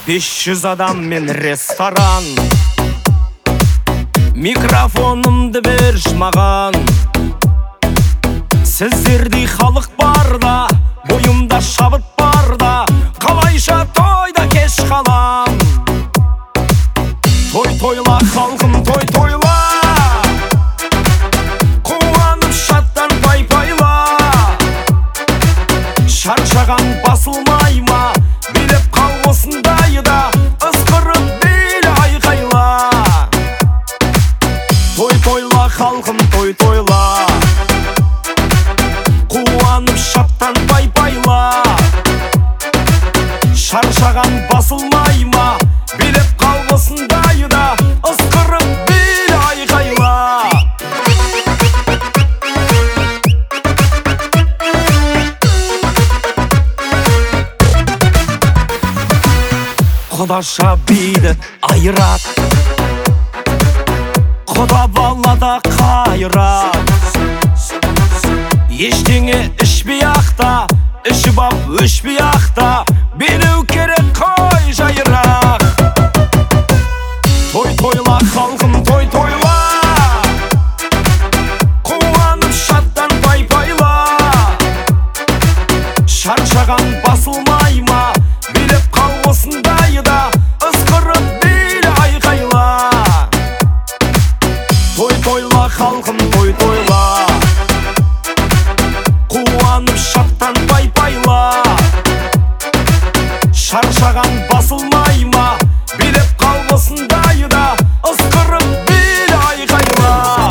500 адам мен ресторан. Микрофонымды берш маған. Сіздердей халық барда, бойымда шабыт барда, қалайша тойда кеш қалам. Той тойла халқым, той тойла, қуанып шаттан пай пайла. Шаршаған басылмай ма, билеп қал осындайда, ысқырып бейлі айқайла. Той тойла халқым, той тойла, қуанып шаттан пай пайла. Шаршаған басылмай ма, билеп қал осындайда, ысқырып бейлі айқайла. Құдаша биді айрат, құда балада қайрат. Ештеңе ішпей ақта, ішіп ап өшпей ақта, белеу керек қой жайырақ. Той тойла халқым, той тойла, қуанып шаттан пай пайла. Шаршаған басылмай ма, билеп қал осындайда, ысқырып бейлі айқайла. Той тойла халқым, той тойла, қуанып шаттан пай пайла. Шаршаған басылмай ма, билеп қал осындайда, ысқырып бейлі айқайла.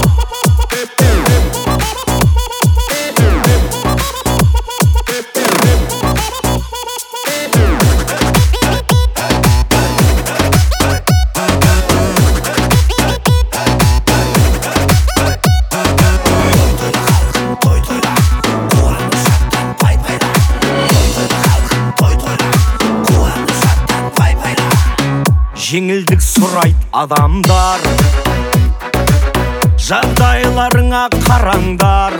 Жеңілдік сұрайт адамдар, жағдайларыңа қараңдар.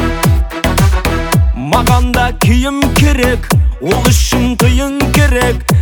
Маған да киім керек, ол үшін тыйын керек.